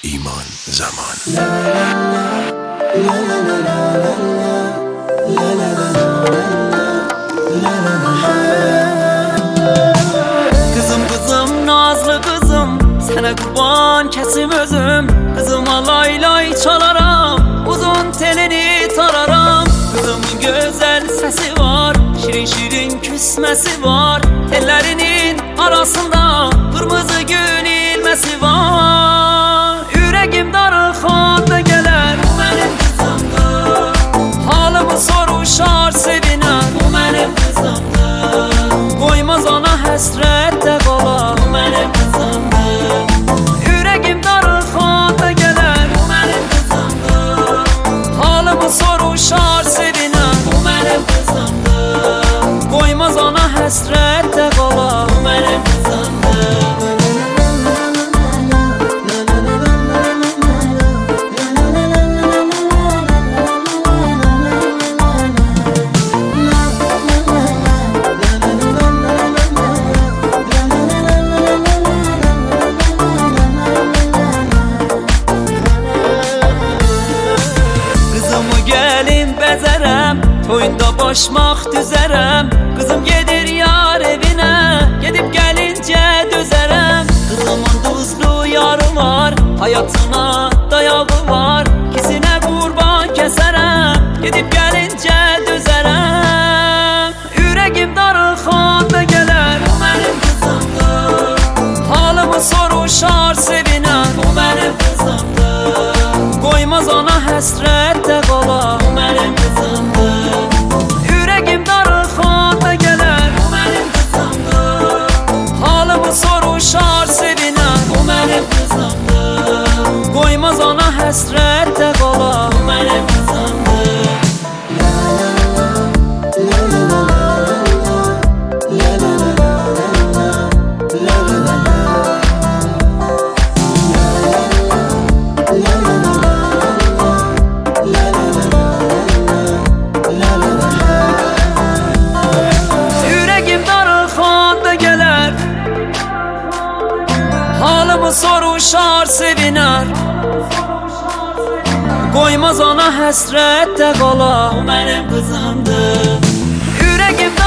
İman Zaman. Kızım nazlı kızım, sana kurban kesim özüm. Kızıma lay lay çalaram, uzun telini tararam. Kızımın güzel sesi var, şirin şirin küsmesi var. Tellerinin arasında kırmızı gül ilmesi var. Yüreğim darıxanda gələr, bu mənim kızımdır. Halımı soruşar seviner, bu mənim kızımdır. Koymaz ona həsrətdə qala, bu mənim kızımdır. Yüreğim darıxanda gələr, bu mənim kızımdır. Halımı soruşar seviner, bu mənim kızımdır. Koymaz ona həsrətdə qala, bu mənim kızımdır. Toyunda başmaq düzərəm, qızım gedir yar evinə, gedib gəlincə dözərəm. Qızımın duzlu yarı var, hayatına dayağı var, kisinə qurban kəsərəm, gedib gəlincə dözərəm. Yüreğim darıxanda gələr, bu mənim kızımdır. Halımı soruşar sevinər, bu mənim kızımdır. Koymaz ona həsrətdə qala, bu mənim kızımdır. Soruşar seviner, bu mənim kızımdır. Koymaz ona həsrətdə qala, bu mənim kızımdır. Yüreğim darıxanda gələr, halımı soruşar seviner. Koymaz ona həsrətdə qala, bu mənim kızımdır. Yüreğim